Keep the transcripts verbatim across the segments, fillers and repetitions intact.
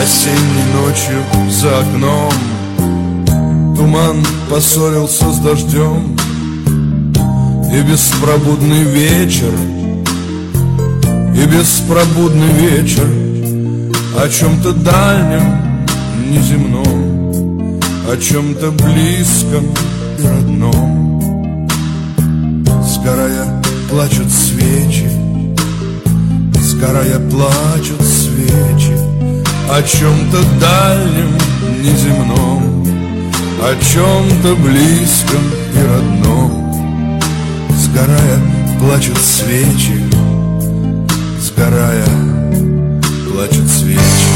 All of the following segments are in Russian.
Осенней ночью за окном туман поссорился с дождем, и беспробудный вечер, и беспробудный вечер о чем-то дальнем, неземном, о чем-то близком и родном. Сгорая, плачут свечи, сгорая, плачут свечи о чем-то дальнем, неземном, о чем-то близком и родном. Сгорая, плачут свечи, сгорая, плачут свечи.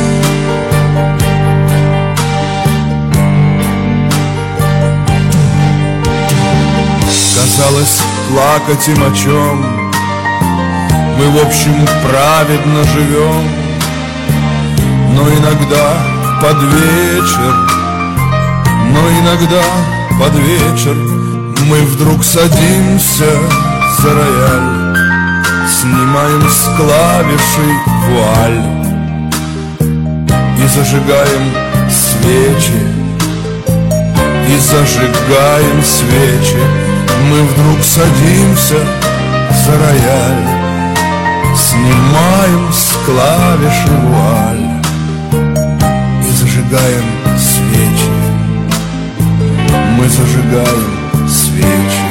Казалось, плакать им о чем мы, в общем, праведно живем. Но иногда под вечер, но иногда под вечер мы вдруг садимся за рояль, снимаем с клавишей вуаль и зажигаем свечи, и зажигаем свечи. Мы вдруг садимся за рояль, снимаем с клавиши вуаль и зажигаем свечи. Мы зажигаем свечи.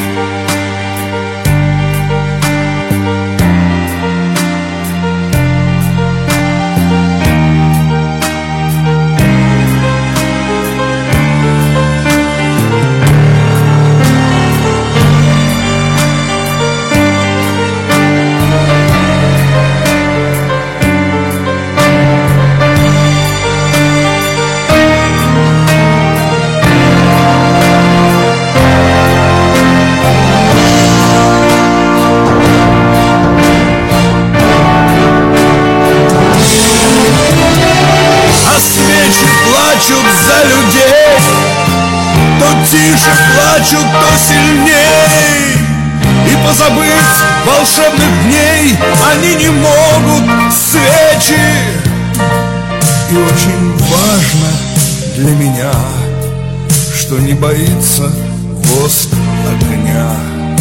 Плачут за людей, то тише плачут, то сильней, и позабыть волшебных дней они не могут, свечи. И очень важно для меня, что не боится воск огня.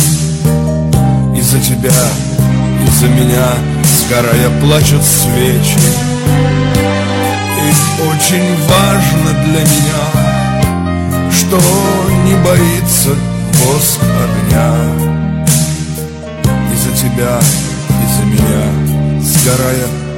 И за тебя, и за меня, сгорая, плачут свечи. И очень важно для меня, что не боится воск огня. И за тебя, и за меня, сгорая,